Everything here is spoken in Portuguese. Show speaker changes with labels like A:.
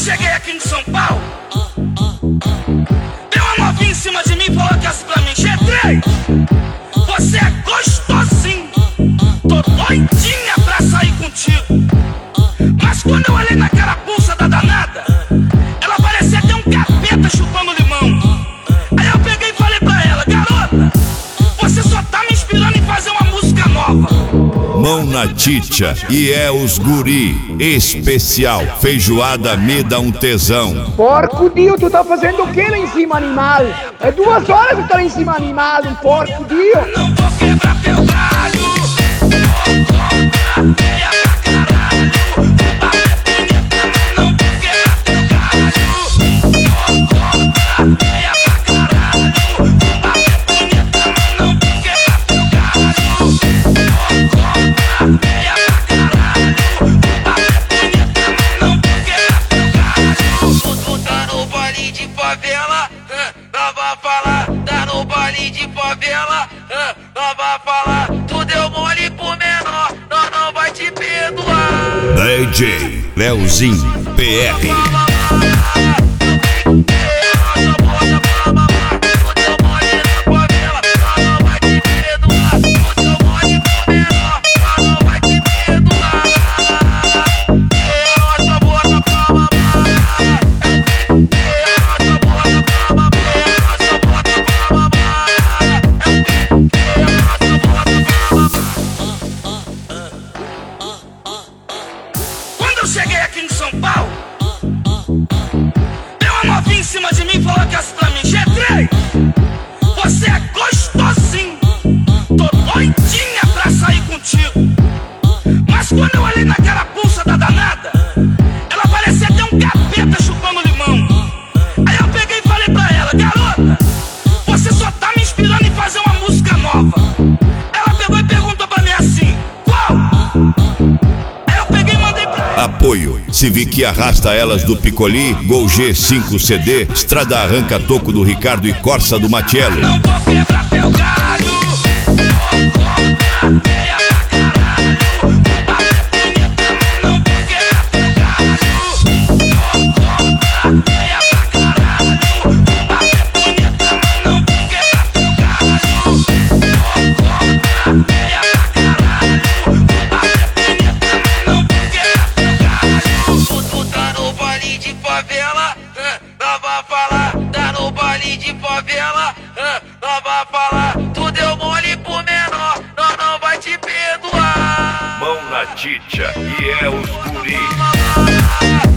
A: cheguei aqui em São Paulo, deu uma novinha em cima de mim e falou que assim pra mim: G3, você é gostosinho, tô doidinha pra sair contigo. Mas quando eu olhei na carapuça da danada, ela parecia até um capeta chupando limão. Aí eu peguei e falei pra ela: garota, você só tá me inspirando em fazer uma música nova.
B: Mão na Titia e é os guri especial. Feijoada me dá um tesão.
C: Porco Dio, tu tá fazendo o que lá em cima, animal? É 2 horas que tu tá lá em cima, animal, um porco Dio.
A: Não vou quebrar teu galho, meia pra caralho. Não vou quebrar teu galho, meia pra caralho. Não vou quebrar teu galho, meia pra caralho. Não vou quebrar teu galho. Tu tá no baile de favela, não vai falar. Tá no baile de favela, não vai falar. Tu deu mole pro menor, não vai te perdoar.
B: DJ Leozinho PR.
A: Quando eu cheguei aqui em São Paulo, deu uma novinha em cima de mim e falou que assim pra mim: G3, você é gostosinho, tô doidinha pra sair contigo. Mas quando eu olhei na carapuça da danada, ela parecia até um capeta chupando limão. Aí eu peguei e falei pra ela: garota, você só tá me inspirando em fazer uma música nova. Ela pegou e perguntou pra mim assim: qual? Aí eu peguei e mandei pra ela.
B: Apoio Civic Arrasta Elas do Piccoli, Gol G5 CD, Estrada Arranca Toco do Ricardo e Corsa do Matiello.
A: Não vou quebrar teu galho, meia pra caralho. Não vou quebrar teu galho, meia pra caralho. Não vou quebrar teu galho, meia pra caralho. Não vou quebrar teu galho. Tu tá no baile de favela, não vai falar. Tá no baile de favela, não vai falar. Tu deu mole pro menor, não vai te perdoar.
B: Mão na Titia e é os guri.